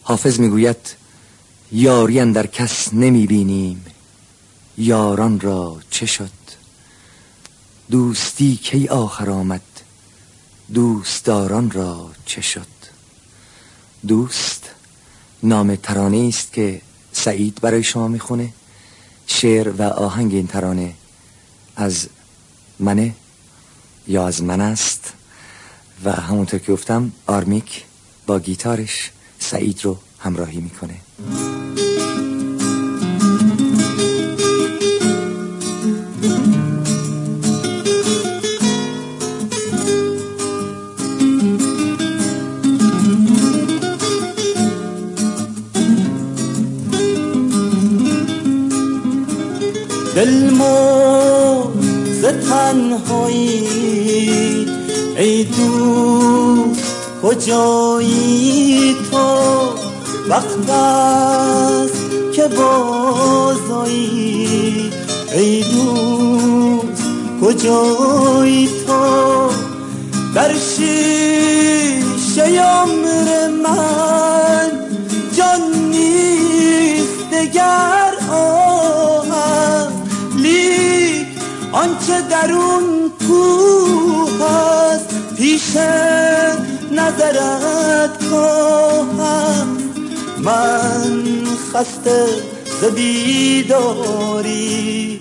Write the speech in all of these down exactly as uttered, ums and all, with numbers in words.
حافظ میگوید یاری اندر کس نمی بینیم، یاران را چه شد؟ دوستی کی آخر آمد، دوستداران را چه شد؟ دوست نام ترانه است که سعید برای شما میخونه. شعر و آهنگ این ترانه از منه یا از من است و همونطور که گفتم آرمیک با گیتارش سعید رو همراهی میکنه. دل مرز تنهایی ای دوست کجایی تو؟ وقت است که بازایی ای دوست کجایی تو؟ در شیشه عمر من جان نیست دگر آهم، لیک آنچه در اون کوه است پیش نظرت کاهم. من خسته ز بیداری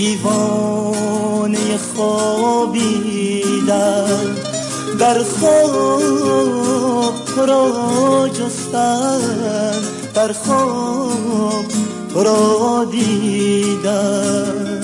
دیوانه خوابیدم، در خواب تو را جستم، در خواب تو را دیدم.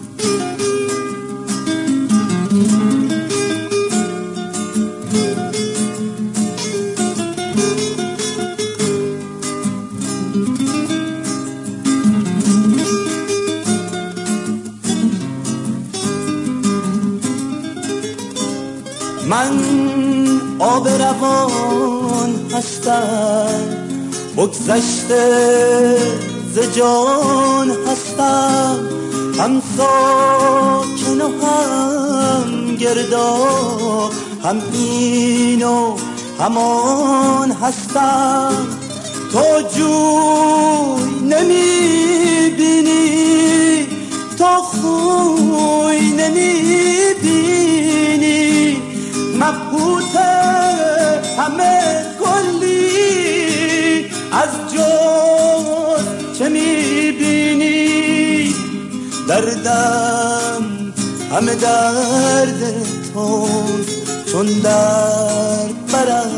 من آب روان هستم، بگذشته ز جان هستم، هم ساکن و هم گرداب، هم این و همان هستم. تو جوی نمی بینی، تو خوی نمی بینی، مبهوت همه کلی از جز چه میبینی؟ دردم همه درد توست، چون درد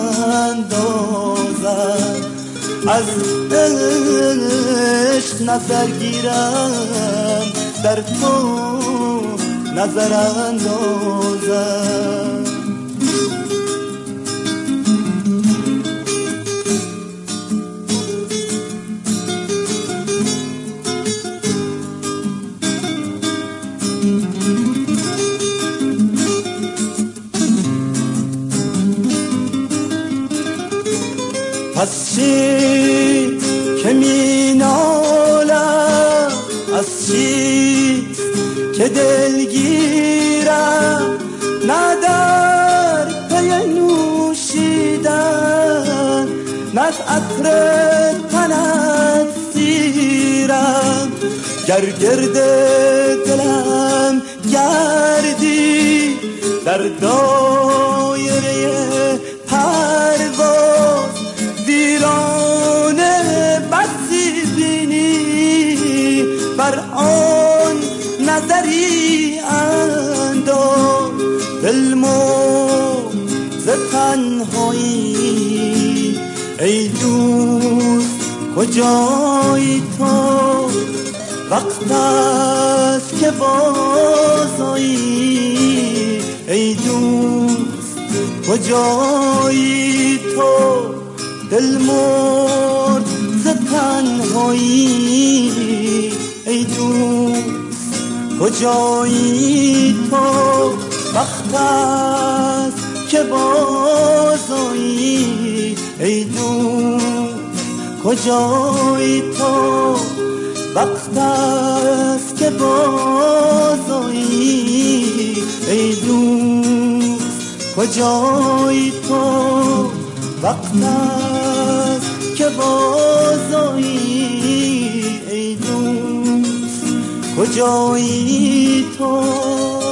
براندازم، از عشق نظر گیرم، در تو نظر اندازم. پس چی که می نالم، از چی که دلگیرم، نه در پی نوشیدن، نه از عطر تنت سیرم. گر گرد دلم گردی در دایره پرواز، ویرانه بسی بینی، بر آن نظری انداز. دل مرز تنهایی ای دوست کجایی تو؟ وقت است که بازایی ای دوست کجایی تو؟ دل مرز تنهایی ای دوست کجایی تو؟ وقت است که بازایی ای دوست کجایی تو؟ وقت است که بازایی ای دوست کجایی تو؟ وقت است که بازایی ای دوست کجایی تو